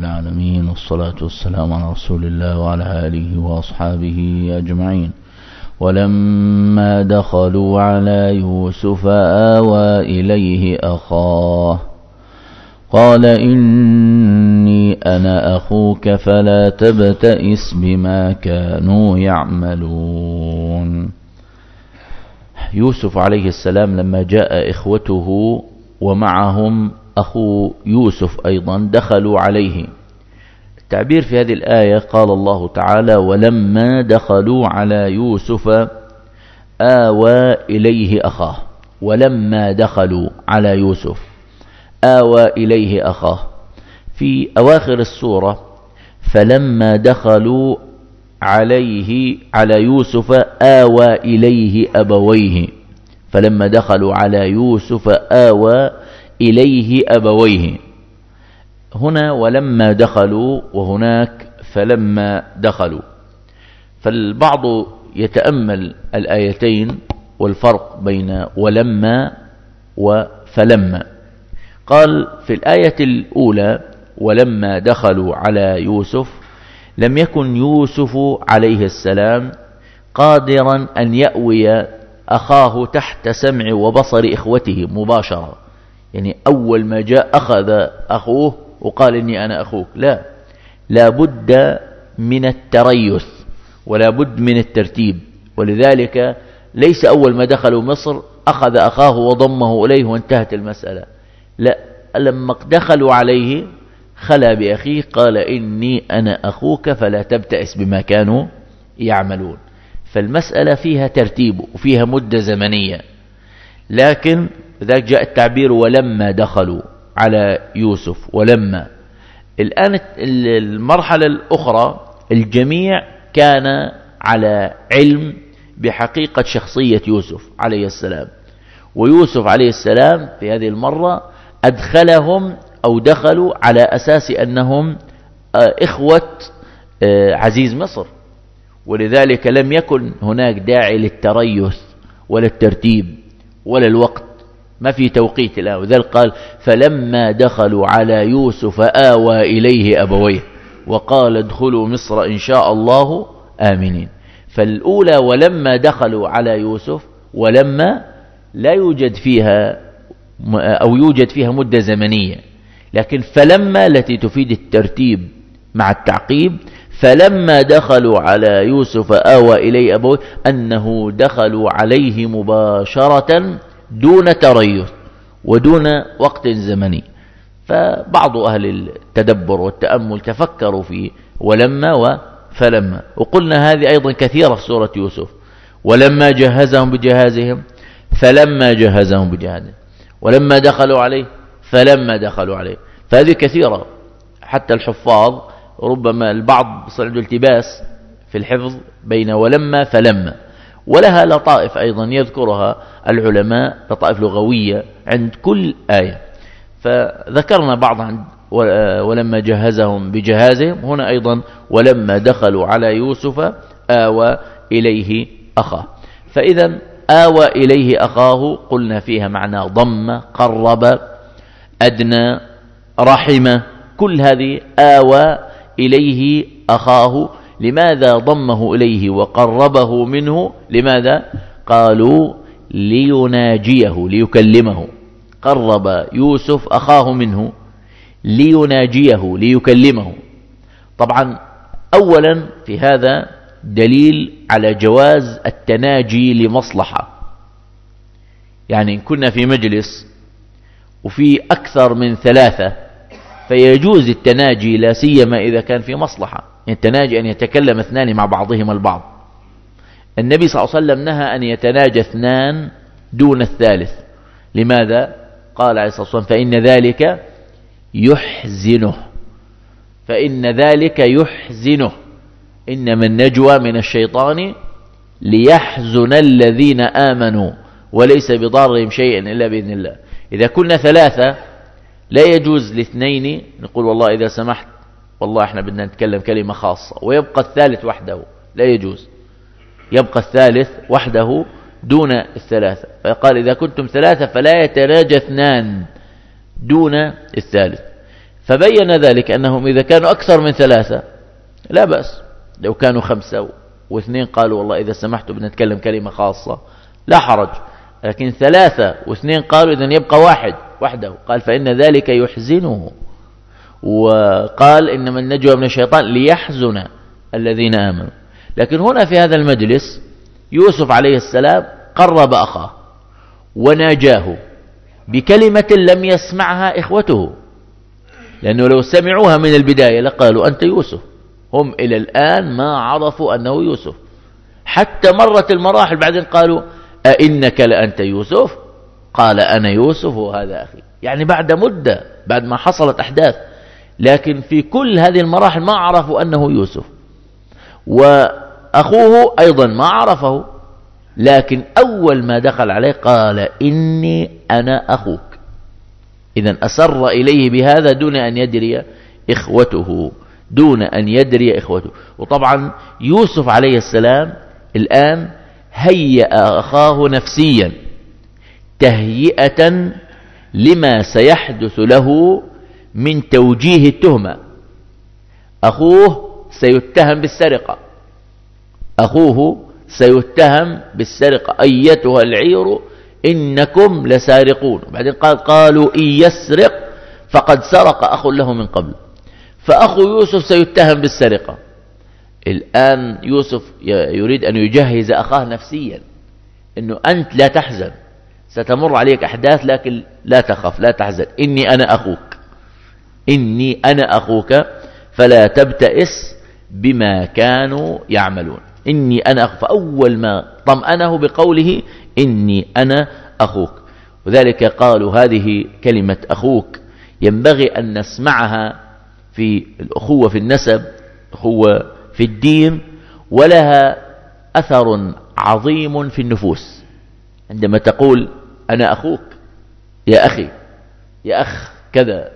العالمين، والصلاة والسلام على رسول الله وعلى آله وأصحابه أجمعين. ولما دخلوا على يوسف آوى إليه أخاه قال إني أنا أخوك فلا تبتئس بما كانوا يعملون. يوسف عليه السلام لما جاء إخوته ومعهم أخو يوسف أيضا دخلوا عليه. التعبير في هذه الآية قال الله تعالى: ولما دخلوا على يوسف آوى إليه أخاه. ولما دخلوا على يوسف آوى إليه أخاه. في أواخر السورة فلما دخلوا عليه على يوسف آوى إليه أبويه. فلما دخلوا على يوسف آوى إليه أبويه. هنا ولما دخلوا وهناك فلما دخلوا. فالبعض يتأمل الآيتين والفرق بين ولما وفلما. قال في الآية الأولى ولما دخلوا على يوسف لم يكن يوسف عليه السلام قادرا أن يأوي أخاه تحت سمع وبصر إخوته مباشرة. يعني أول ما جاء أخذ أخوه وقال إني أنا أخوك، لا بد من التريث ولا بد من الترتيب. ولذلك ليس أول ما دخلوا مصر أخذ أخاه وضمه إليه وانتهت المسألة. لا، لما دخلوا عليه خلا بأخيه قال إني أنا أخوك فلا تبتئس بما كانوا يعملون. فالمسألة فيها ترتيب وفيها مدة زمنية. لكن ذاك جاء التعبير ولما دخلوا على يوسف. ولما الآن المرحلة الأخرى الجميع كان على علم بحقيقة شخصية يوسف عليه السلام. ويوسف عليه السلام في هذه المرة أدخلهم أو دخلوا على أساس أنهم إخوة عزيز مصر. ولذلك لم يكن هناك داعي للتريث ولا الترتيب ولا الوقت، ما في توقيت الآن. وذلك قال فلما دخلوا على يوسف آوى إليه أبويه وقال ادخلوا مصر إن شاء الله آمنين. فالأولى ولما دخلوا على يوسف، ولما لا يوجد فيها أو يوجد فيها مدة زمنية. لكن فلما التي تفيد الترتيب مع التعقيب، فلما دخلوا على يوسف آوى إليه أبويه أنه دخلوا عليه مباشرة دون تريث ودون وقت زمني. فبعض أهل التدبر والتأمل تفكروا في ولما وفلما. وقلنا هذه أيضا كثيرة في سورة يوسف. ولما جهزهم بجهازهم فلما جهزهم بجهازهم، ولما دخلوا عليه فلما دخلوا عليه. فهذه كثيرة حتى الحفاظ ربما البعض صار عنده التباس في الحفظ بين ولما فلما. ولها لطائف أيضا يذكرها العلماء، لطائف لغوية عند كل آية. فذكرنا بعض عند ولما جهزهم بجهازهم. هنا أيضا ولما دخلوا على يوسف آوى إليه أخاه. فإذا آوى إليه أخاه قلنا فيها معنى ضم، قرب، أدنى، رحمة. كل هذه آوى إليه أخاه. لماذا ضمه إليه وقربه منه؟ لماذا؟ قالوا ليناجيه ليكلمه. قرب يوسف أخاه منه ليناجيه ليكلمه. طبعا أولا في هذا دليل على جواز التناجي لمصلحة. يعني إن كنا في مجلس وفي أكثر من ثلاثة فيجوز التناجي، لا سيما إذا كان في مصلحة. يعني التناجي أن يتكلم اثنان مع بعضهما البعض. النبي صلى الله عليه وسلم نهى أن يتناجى اثنان دون الثالث. لماذا؟ قال عليه الصلاة والسلام فإن ذلك يحزنه. فإن ذلك يحزنه. إنما النجوى من الشيطان ليحزن الذين آمنوا وليس بضارهم شيئا إلا بإذن الله. إذا كنا ثلاثة لا يجوز لاثنين نقول والله إذا سمحت والله احنا بدنا نتكلم كلمة خاصة ويبقى الثالث وحده، لا يجوز. يبقى الثالث وحده دون الثلاثة. فقال إذا كنتم ثلاثة فلا يتناجى اثنان دون الثالث. فبين ذلك أنهم إذا كانوا أكثر من 3 لا بأس، لو كانوا 5 و2 قالوا والله إذا سمحتوا بنتكلم كلمة خاصة لا حرج، لكن 3 و2 قالوا إذن يبقى واحد وحده، قال فإن ذلك يحزنه، وقال إنما النجوى من الشيطان ليحزن الذين آمنوا. لكن هنا في هذا المجلس يوسف عليه السلام قرب أخاه وناجاه بكلمة لم يسمعها إخوته، لأنه لو سمعوها من البداية لقالوا أنت يوسف، هم إلى الآن ما عرفوا أنه يوسف، حتى مرت المراحل بعدين قالوا أئنك لأنت يوسف؟ قال أنا يوسف وهذا أخي، يعني بعد مدة، بعد ما حصلت أحداث، لكن في كل هذه المراحل ما عرفوا أنه يوسف. وأخوه أيضا ما عرفه، لكن أول ما دخل عليه قال إني أنا أخوك. إذن أسر إليه بهذا دون أن يدري إخوته، دون أن يدري إخوته. وطبعا يوسف عليه السلام الآن هيأ أخاه نفسيا تهيئة لما سيحدث له من توجيه التهمة. أخوه سيتهم بالسرقة، أخوه سيتهم بالسرقة، أيتها العير إنكم لسارقون. بعدين قالوا إن يسرق فقد سرق أخ له من قبل، فأخو يوسف سيتهم بالسرقة. الآن يوسف يريد أن يجهز أخاه نفسيا، أنه أنت لا تحزن، ستمر عليك أحداث لكن لا تخف لا تحزن، إني أنا أخوك، إني أنا أخوك فلا تبتئس بما كانوا يعملون، إني أنا أخوك. فأول ما طمأنه بقوله إني أنا أخوك، وذلك قالوا هذه كلمة أخوك ينبغي أن نسمعها في الأخوة في النسب، أخوة في الدين، ولها أثر عظيم في النفوس. عندما تقول أنا أخوك يا أخي يا أخ كذا،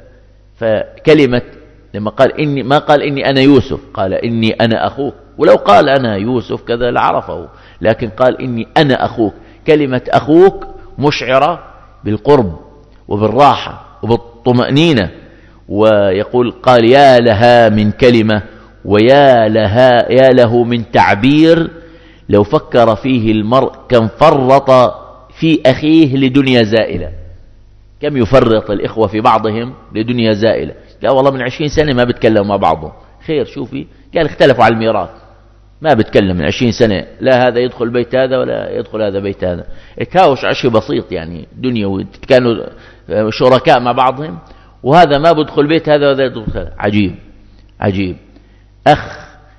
فكلمة لما قال إني، ما قال إني أنا يوسف، قال إني أنا أخوك، ولو قال أنا يوسف كذا لعرفه، لكن قال إني أنا أخوك. كلمة أخوك مشعرة بالقرب وبالراحة وبالطمأنينة. ويقول قال يا لها من كلمة ويا لها يا له من تعبير لو فكر فيه المرء كم فرط في أخيه لدنيا زائلة. كم يفرط الإخوة في بعضهم لدنيا زائلة. لا والله من 20 سنة ما بتكلموا مع بعضهم، خير شوفي قال اختلفوا على الميراث، ما بتكلم من 20 سنة، لا هذا يدخل بيت هذا ولا يدخل هذا بيت هذا، اتهاوش عشي بسيط يعني دنيوي، كانوا شركاء مع بعضهم، وهذا ما بدخل بيت هذا وهذا يدخل. عجيب عجيب، أخ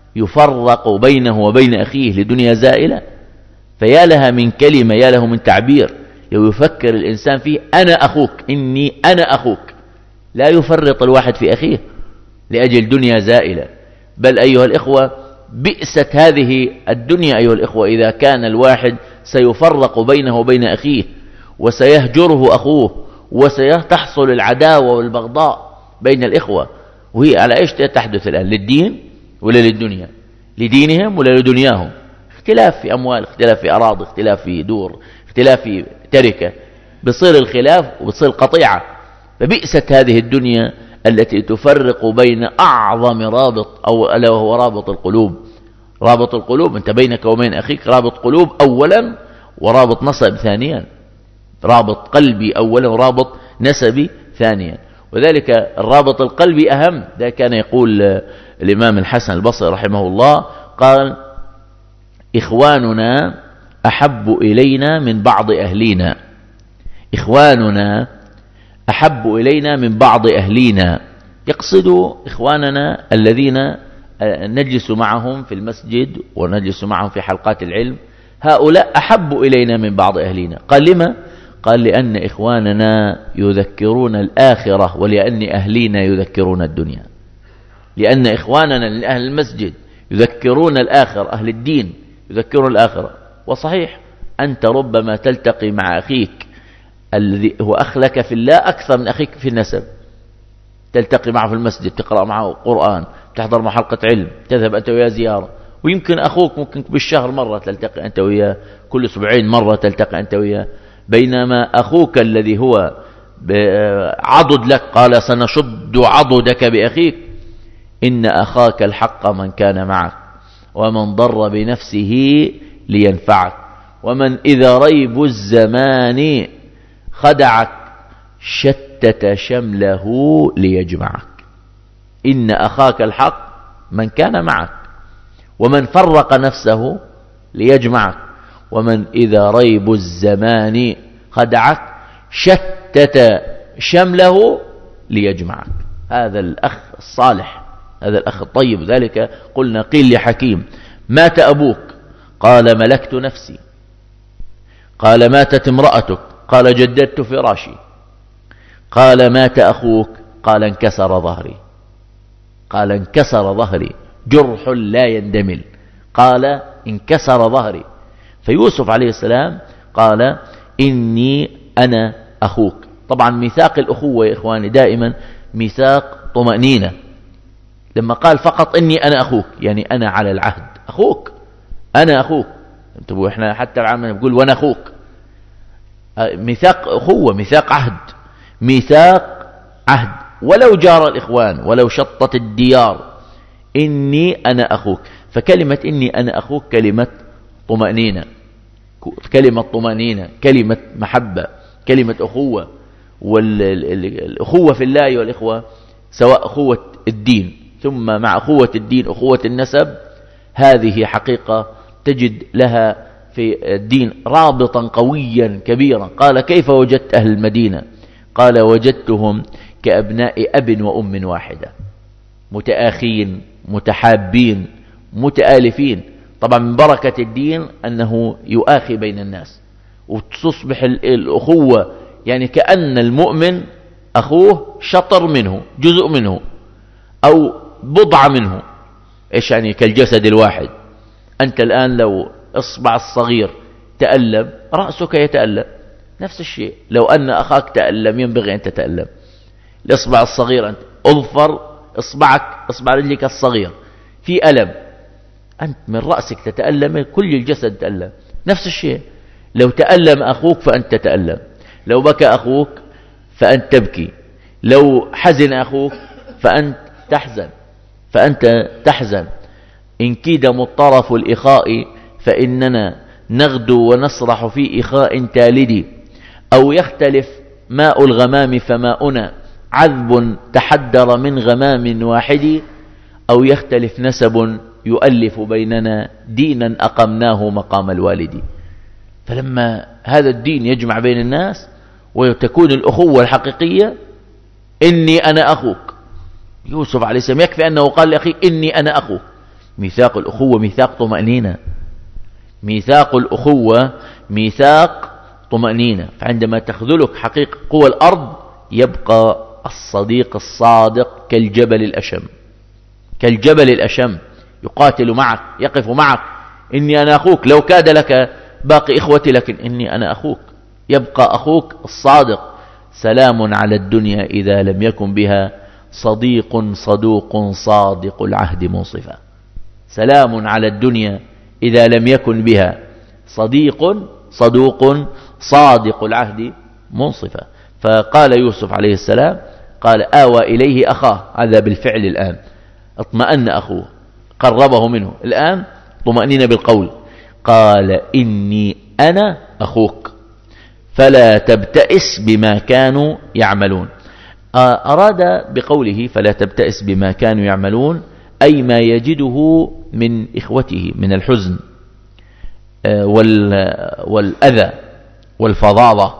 يفرق بينه وبين أخيه لدنيا زائلة، فيا لها من كلمة يا له من تعبير لو يفكر الإنسان فيه أنا أخوك، إني أنا أخوك. لا يفرط الواحد في أخيه لأجل دنيا زائلة، بل أيها الإخوة بئست هذه الدنيا أيها الإخوة إذا كان الواحد سيفرق بينه وبين أخيه وسيهجره أخوه وسيحصل العداوة والبغضاء بين الإخوة. وهي على إيش تحدث الآن؟ للدين ولا للدنيا؟ لدينهم ولا لدنياهم؟ اختلاف في أموال، اختلاف في أراضي، اختلاف في دور، اختلاف في تركة، بصير الخلاف وبصير قطيعة. فبئست هذه الدنيا التي تفرق بين أعظم رابط، أو ألا وهو رابط القلوب. رابط القلوب أنت بينك وبين أخيك رابط قلوب أولا، ورابط نسب ثانيا، رابط قلبي أولا ورابط نسبي ثانيا. وذلك الرابط القلبي أهم. ده كان يقول الإمام الحسن البصري رحمه الله، قال إخواننا أحب إلينا من بعض أهلينا، إخواننا أحب إلينا من بعض أهلينا، يقصد إخواننا الذين نجلس معهم في المسجد ونجلس معهم في حلقات العلم، هؤلاء أحب إلينا من بعض أهلينا. قال لما؟ قال لأن إخواننا يذكرون الآخرة ولأن أهلينا يذكرون الدنيا. لأن إخواننا من أهل المسجد يذكرون الآخرة، أهل الدين يذكرون الآخرة. وصحيح أنت ربما تلتقي مع أخيك الذي هو أخ لك في الله أكثر من أخيك في النسب، تلتقي معه في المسجد، تقرأ معه قرآن، تحضر مع حلقة علم، تذهب أنت وياه زيارة، ويمكن أخوك ممكن بالشهر مرة تلتقي أنت وياه، كل أسبوعين مرة تلتقي أنت بينما أخوك الذي هو عضد لك قال سنشد تشد عضدك بأخيك إن أخاك الحق من كان معك ومن ضر بنفسه لينفعك ومن إذا ريب الزمان خدعك شتت شمله ليجمعك. إن أخاك الحق من كان معك ومن فرق نفسه ليجمعك ومن إذا ريب الزمان خدعك شتت شمله ليجمعك. هذا الأخ الصالح، هذا الأخ الطيب. ذلك قلنا قيل لحكيم: مات أبوك؟ قال: ملكت نفسي. قال: ماتت امرأتك؟ قال: جددت فراشي. قال: مات أخوك؟ قال: انكسر ظهري. قال: انكسر ظهري، جرح لا يندمل. قال: انكسر ظهري. فيوسف عليه السلام قال: إني أنا أخوك. طبعا ميثاق الأخوة يا إخواني دائما ميثاق طمأنينة. لما قال فقط إني أنا أخوك يعني أنا على العهد، أخوك، أنا أخوك. انتبهوا، إحنا حتى العامة نقول وأنا أخوك. ميثاق أخوة، ميثاق عهد، ميثاق عهد. ولو جار الإخوان، ولو شطت الديار، إني أنا أخوك. فكلمة إني أنا أخوك كلمة طمأنينة، كلمة طمأنينة، كلمة محبة، كلمة أخوة. والأخوة في الله والإخوة سواء أخوة الدين ثم مع أخوة الدين أخوة النسب، هذه حقيقة تجد لها في الدين رابطا قويا كبيرا. قال: كيف وجدت أهل المدينة؟ قال: وجدتهم كأبناء أب وأم واحدة، متآخين متحابين متآلفين. طبعا من بركة الدين أنه يؤاخي بين الناس، وتصبح الأخوة يعني كأن المؤمن أخوه شطر منه، جزء منه أو بضعة منه. إيش يعني؟ كالجسد الواحد. أنت الآن لو إصبع الصغير تألم رأسك يتألم، نفس الشيء. لو أن أخاك تألم ينبغي أن تتألم. الإصبع الصغير أنت أظفر إصبعك، إصبع رجلك الصغير في ألم، أنت من رأسك تتألم، كل الجسد تألم. نفس الشيء، لو تألم أخوك فأنت تتألم، لو بكى أخوك فأنت تبكي، لو حزن أخوك فأنت تحزن. إن كيد مضطرف الإخاء فإننا نغدو ونسرح في إخاء تالد، أو يختلف ماء الغمام فماؤنا عذب تحدر من غمام واحد، أو يختلف نسب يؤلف بيننا دينا أقمناه مقام الوالد. فلما هذا الدين يجمع بين الناس وتكون الأخوة الحقيقية، إني أنا أخوك. يوسف عليه السلام يكفي أنه قال لأخيه إني أنا أخوك. ميثاق الأخوة ميثاق طمأنينة، ميثاق الأخوة ميثاق طمأنينة. فعندما تخذلك حقيقة قوى الأرض يبقى الصديق الصادق كالجبل الأشم، كالجبل الأشم، يقاتل معك، يقف معك. إني أنا أخوك، لو كاد لك باقي إخوتي لكن إني أنا أخوك. يبقى أخوك الصادق. سلام على الدنيا إذا لم يكن بها صديق صدوق صادق العهد منصفا. سلام على الدنيا إذا لم يكن بها صديق صدوق صادق العهد منصفا. فقال يوسف عليه السلام قال: آوى إليه أخاه. هذا بالفعل الآن اطمأن أخوه، قربه منه. الآن طمأنين بالقول. قال: إني أنا أخوك فلا تبتئس بما كانوا يعملون. أراد بقوله فلا تبتئس بما كانوا يعملون أي ما يجده من إخوته من الحزن والأذى والفظاظة.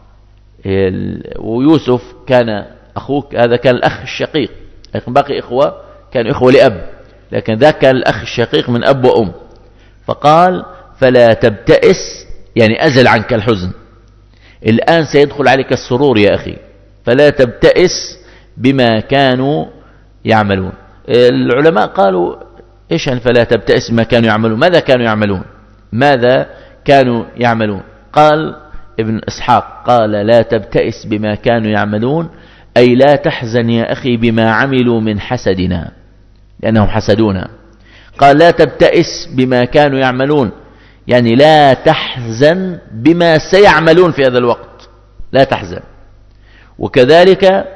ويوسف كان أخوك، هذا كان الأخ الشقيق، لكن باقي إخوة كانوا إخوة لأب، لكن ذاك كان الأخ الشقيق من أب وأم. فقال: فلا تبتئس يعني أزل عنك الحزن، الآن سيدخل عليك السرور يا أخي. فلا تبتئس بما كانوا يعملون. العلماء قالوا: إيش يعني فلا تبتئس بما كانوا يعملون؟ ماذا كانوا يعملون؟ ماذا كانوا يعملون؟ قال ابن إسحاق قال: لا تبتئس بما كانوا يعملون أي لا تحزن يا أخي بما عملوا من حسدنا، لأنهم حسدونا. قال: لا تبتئس بما كانوا يعملون يعني لا تحزن بما سيعملون في هذا الوقت، لا تحزن. وكذلك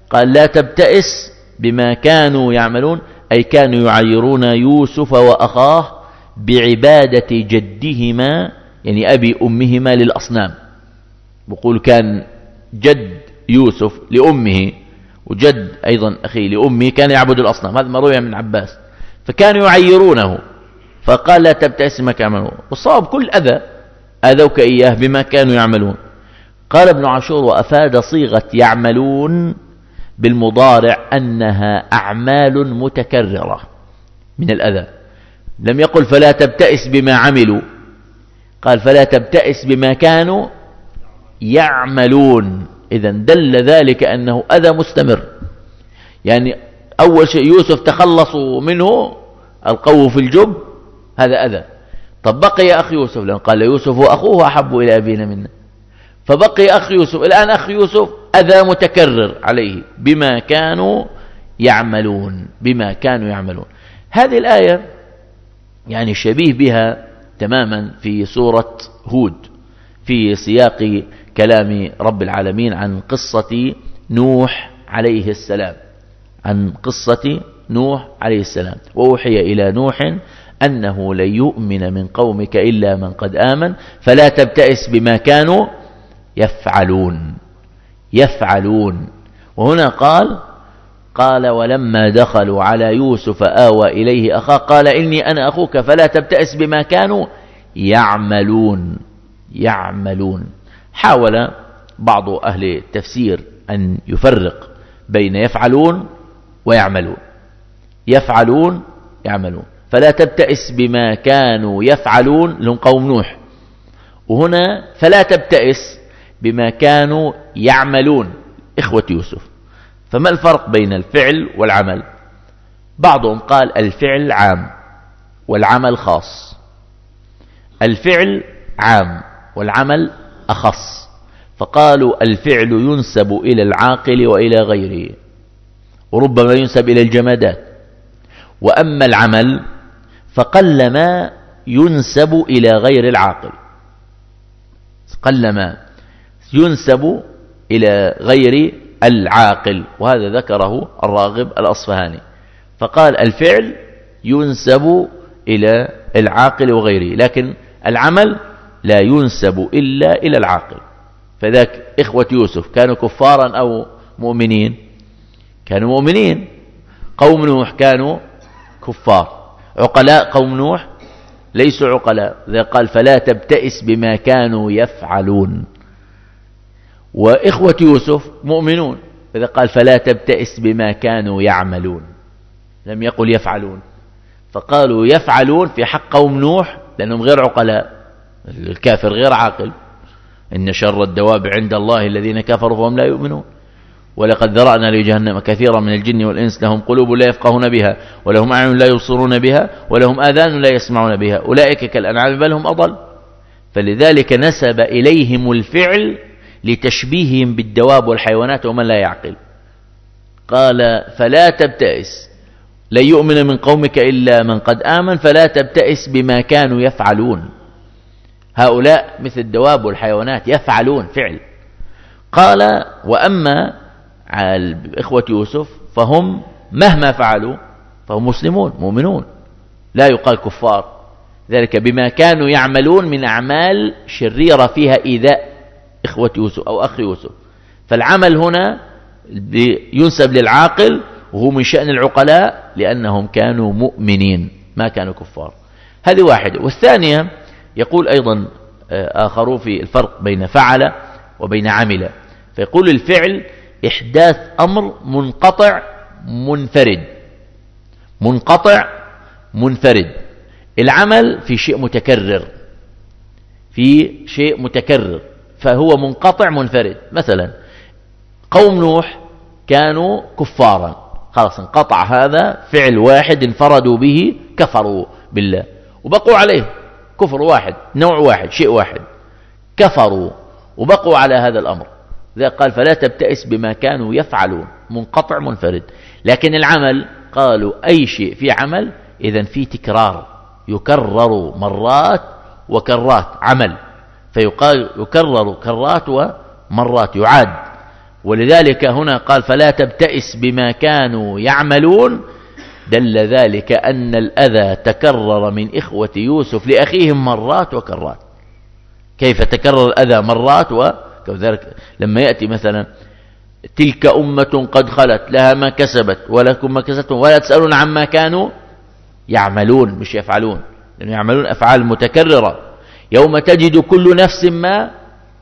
قال لا تبتئس بما كانوا يعملون، أي كانوا يعيرون يوسف وأخاه بعبادة جدهما، يعني أبي أمهما للأصنام. بقول كان جد يوسف لأمه وجد أيضا أخيه لأمه كان يعبد الأصنام، هذا ما روي من عباس، فكانوا يعيرونه، فقال لا تبتئس بما كانوا يعملون. والصواب كل أذى أذوك إياه بما كانوا يعملون. قال ابن عاشور وأفاد صيغة يعملون بالمضارع أنها أعمال متكررة من الأذى، لم يقل فلا تبتئس بما عملوا، قال فلا تبتئس بما كانوا يعملون. إذن دل ذلك أنه أذى مستمر. يعني أول شيء يوسف تخلصوا منه القوه في الجب، هذا أذى. طب بقي أخ يوسف، لأن قال يوسف وأخوه أحب إلى أبينا منا، فبقي أخ يوسف. الآن أخ يوسف أذى متكرر عليه بما كانوا يعملون، بما كانوا يعملون. هذه الآية يعني شبيه بها تماما في سورة هود في سياق كلام رب العالمين عن قصة نوح عليه السلام، عن قصة نوح عليه السلام. وأوحي إلى نوح أنه لن يؤمن من قومك إلا من قد آمن فلا تبتئس بما كانوا يفعلون. وهنا قال ولما دخلوا على يوسف آوى إليه أخاه قال إني أنا أخوك فلا تبتئس بما كانوا يعملون. حاول بعض أهل التفسير أن يفرق بين يفعلون ويعملون. يفعلون فلا تبتئس بما كانوا يفعلون لهم قوم نوح، وهنا فلا تبتئس بما كانوا يعملون إخوة يوسف. فما الفرق بين الفعل والعمل؟ بعضهم قال الفعل عام والعمل خاص، الفعل عام والعمل أخص، فقالوا الفعل ينسب إلى العاقل وإلى غيره، وربما ينسب إلى الجمادات. وأما العمل فقلما ينسب إلى غير العاقل، قلما ينسب إلى غير العاقل، وهذا ذكره الراغب الأصفهاني. فقال الفعل ينسب إلى العاقل وغيره، لكن العمل لا ينسب إلا إلى العاقل. فذاك إخوة يوسف كانوا كفارا أو مؤمنين؟ كانوا مؤمنين. قوم نوح كانوا كفار. عقلاء قوم نوح ليسوا عقلاء، ذا قال فلا تبتئس بما كانوا يفعلون. وإخوة يوسف مؤمنون، إذا قال فلا تبتئس بما كانوا يعملون، لم يقل يفعلون. فقالوا يفعلون في حق قوم نوح لأنهم غير عقلاء، الكافر غير عاقل. إن شر الدواب عند الله الذين كفروا فهم لا يؤمنون. ولقد ذرأنا لجهنم كثيرا من الجن والإنس لهم قلوب لا يفقهون بها ولهم أعين لا يبصرون بها ولهم آذان لا يسمعون بها أولئك كالأنعام بل هم أضل. فلذلك نسب إليهم الفعل لتشبيههم بالدواب والحيوانات ومن لا يعقل. قال فلا تبتئس لن يؤمن من قومك إلا من قد آمن فلا تبتئس بما كانوا يفعلون. هؤلاء مثل الدواب والحيوانات يفعلون فعل. قال وأما إخوة يوسف فهم مهما فعلوا فهم مسلمون مؤمنون، لا يقال كفار. ذلك بما كانوا يعملون من أعمال شريرة فيها إيذاء إخوة يوسف أو أخ يوسف. فالعمل هنا ينسب للعاقل وهو من شأن العقلاء لأنهم كانوا مؤمنين ما كانوا كفار. هذه واحدة. والثانية يقول أيضا آخرون في الفرق بين فعل وبين عمل، فيقول الفعل إحداث أمر منقطع منفرد. العمل في شيء متكرر فهو منقطع منفرد. مثلا قوم نوح كانوا كفارا، خلاص انقطع هذا فعل واحد انفردوا به كفروا بالله وبقوا عليه كفر واحد نوع واحد شيء واحد كفروا وبقوا على هذا الأمر. ذا قال فلا تبتئس بما كانوا يفعلون منقطع منفرد. لكن العمل قالوا أي شيء في عمل إذن في تكرار يكرر مرات وكرات عمل، فيقال يكرر كرات ومرات يعاد. ولذلك هنا قال فلا تبتئس بما كانوا يعملون، دل ذلك أن الأذى تكرر من إخوة يوسف لأخيهم مرات وكرات. كيف تكرر الأذى مرات وكذلك لما يأتي مثلا تلك أمة قد خلت لها ما كسبت ولكم ما كسبتم ولا تسألون عما كانوا يعملون، مش يفعلون، لأنه يعملون أفعال متكررة. يوم تجد كل نفس ما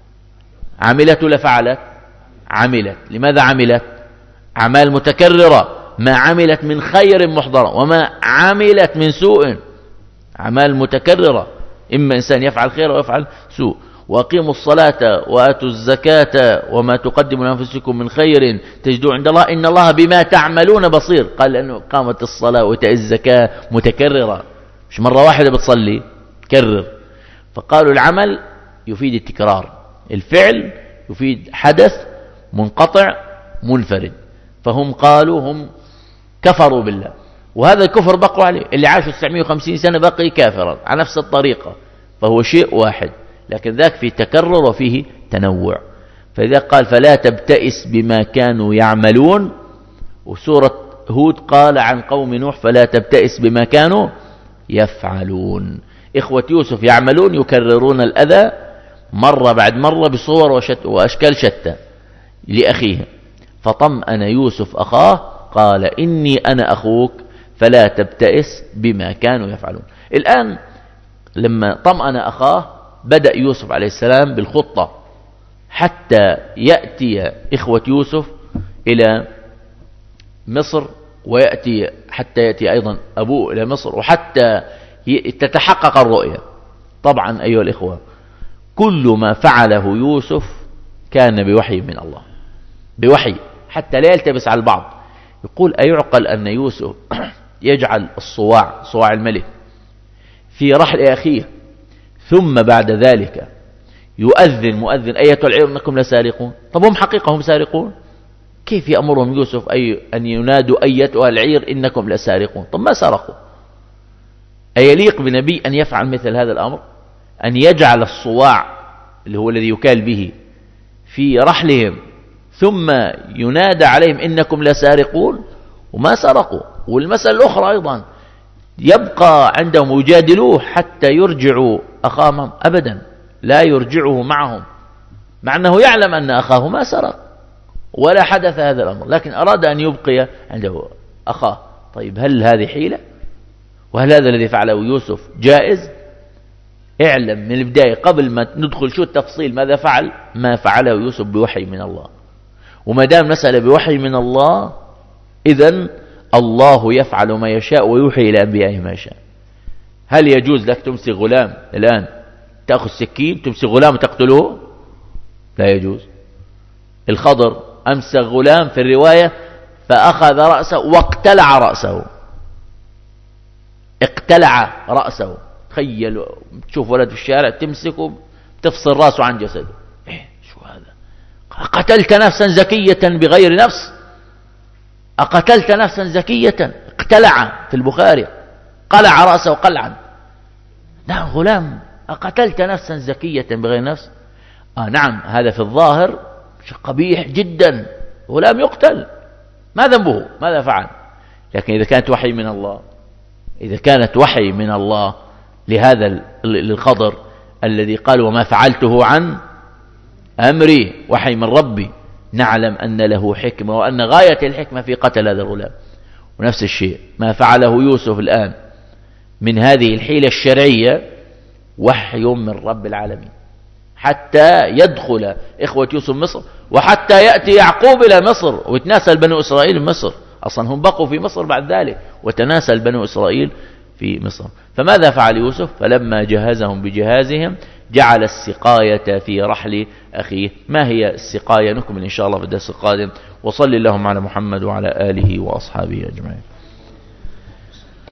عملت لفعلت عملت. لماذا عملت؟ أعمال متكررة، ما عملت من خير محضرة وما عملت من سوء، أعمال متكررة، إما إنسان يفعل خير ويفعل سوء. وأقيموا الصلاة وآتوا الزكاة وما تقدموا لأنفسكم من خير تجدوه عند الله إن الله بما تعملون بصير. قال لأنه قامت الصلاة وإيتاء الزكاة متكررة، مش مرة واحدة بتصلي، تكرر. فقالوا العمل يفيد التكرار، الفعل يفيد حدث منقطع منفرد. فهم قالوا هم كفروا بالله، وهذا الكفر بقوا عليه. اللي عاشوا 950 سنة بقي كافرا على نفس الطريقة، فهو شيء واحد، لكن ذاك فيه تكرر وفيه تنوع. فإذا قال فلا تبتئس بما كانوا يعملون، وسورة هود قال عن قوم نوح فلا تبتئس بما كانوا يفعلون. إخوة يوسف يعملون، يكررون الأذى مرة بعد مرة بصور وأشكال شتى لأخيه. فطمأن يوسف أخاه قال إني أنا أخوك فلا تبتئس بما كانوا يفعلون. الآن لما طمأن أخاه بدأ يوسف عليه السلام بالخطة حتى يأتي إخوة يوسف إلى مصر، ويأتي حتى يأتي أيضا أبوه إلى مصر، وحتى تتحقق الرؤية. طبعا أيها الإخوة كل ما فعله يوسف كان بوحي من الله، بوحي حتى لا يلتبس على البعض. يقول أيعقل أن يوسف يجعل صواع الملك في رحل أخيه، ثم بعد ذلك يؤذن مؤذن أيتها العير إنكم لسارقون؟ طب هم حقيقة هم سارقون؟ كيف يأمرهم يوسف أن ينادوا أيتها العير إنكم لسارقون؟ طب ما سرقوا. أيليق بنبي أن يفعل مثل هذا الأمر، أن يجعل الصواع اللي هو الذي يكال به في رحلهم ثم ينادى عليهم إنكم لسارقون وما سرقوا؟ والمسألة الأخرى أيضا يبقى عندهم يجادلوه حتى يرجعوا أخاهم، أبدا لا يرجعه معهم، مع أنه يعلم أن أخاه ما سرق ولا حدث هذا الأمر، لكن أراد أن يبقي عنده أخاه. طيب هل هذه حيلة؟ وهل هذا الذي فعله يوسف جائز؟ اعلم من البداية قبل ما ندخل شو التفصيل ماذا فعل، ما فعله يوسف بوحي من الله. وما دام مسألة بوحي من الله، إذن الله يفعل ما يشاء ويوحي إلى أنبيائه ما يشاء. هل يجوز لك تمسك غلام الآن، تأخذ سكين تمسك غلام وتقتله؟ لا يجوز. الخضر أمسك غلام في الرواية فأخذ رأسه واقتلع رأسه، اقتلع رأسه. تخيل تشوف ولد في الشارع تمسكه تفصل رأسه عن جسده، شو هذا؟ قتلت نفسا زكية بغير نفس، أقتلت نفسا زكية، اقتلع في البخاري قلع رأسه قلعا. نعم غلام، أقتلت نفسا زكية بغير نفس. نعم هذا في الظاهر قبيح جدا، غلام يقتل، ما ذنبه؟ ماذا فعل؟ لكن إذا كانت وحي من الله، إذا كانت وحي من الله لهذا الخضر الذي قال وما فعلته عن أمري، وحي من ربي، نعلم أن له حكمة وأن غاية الحكمة في قتل هذا الغلام. ونفس الشيء ما فعله يوسف الآن من هذه الحيلة الشرعية وحي من رب العالمين، حتى يدخل إخوة يوسف مصر، وحتى يأتي يعقوب إلى مصر ويتناسل بنو إسرائيل مصر. أصلا هم بقوا في مصر بعد ذلك، وتناسل بنو إسرائيل في مصر. فماذا فعل يوسف؟ فلما جهزهم بجهازهم جعل السقاية في رحل أخيه. ما هي السقاية؟ نكمل إن شاء الله في الدرس القادم. وصل اللهم على محمد وعلى آله وأصحابه أجمعين.